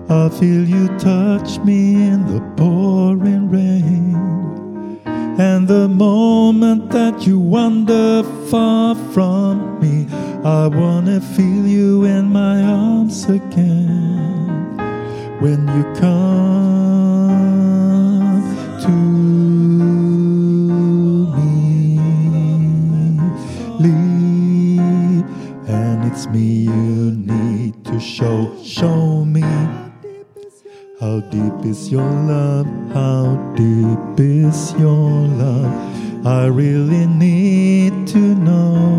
I feel you touch me in the pouring rain, and the moment that you wander far from me, I wanna feel you in my arms again. When you come to me, leave, and it's me you need to show me. How deep is your love? How deep is your love? I really need to know.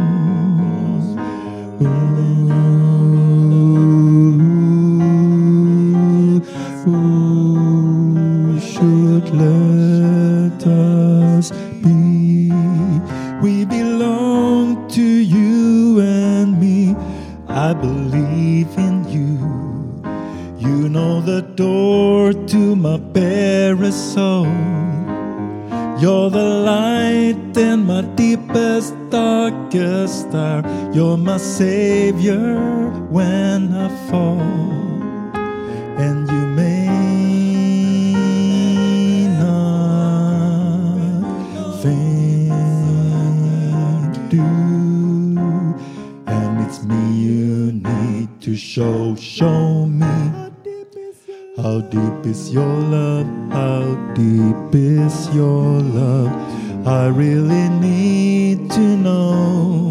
Who should let us be? We belong to you and me. I believe in you. You know the door to my barest soul. You're the light in my deepest, darkest star. You're my savior when I fall, and you may not think do. And it's me you need to show me. How deep is your love? How deep is your love? I really need to know.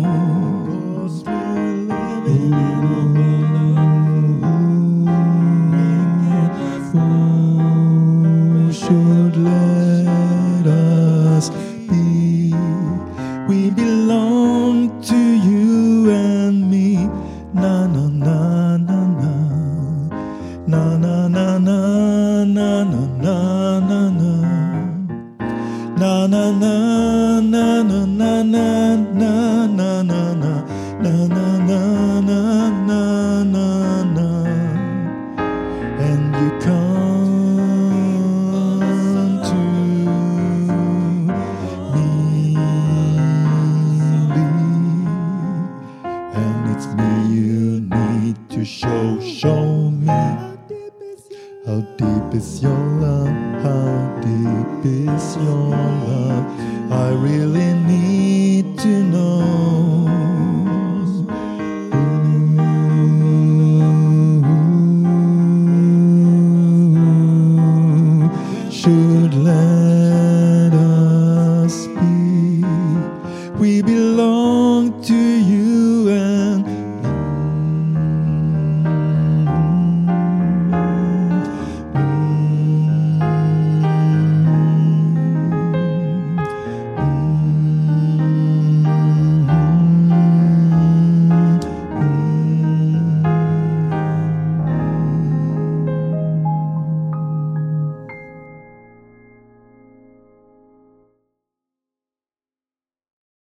Who should let us be? We belong to you and me. Na na na na na. Na na na na na na na na na na na na na na na na na na na na. And you come to me, and it's me you need to show me. How deep is your love? How deep is your love? I really need to know.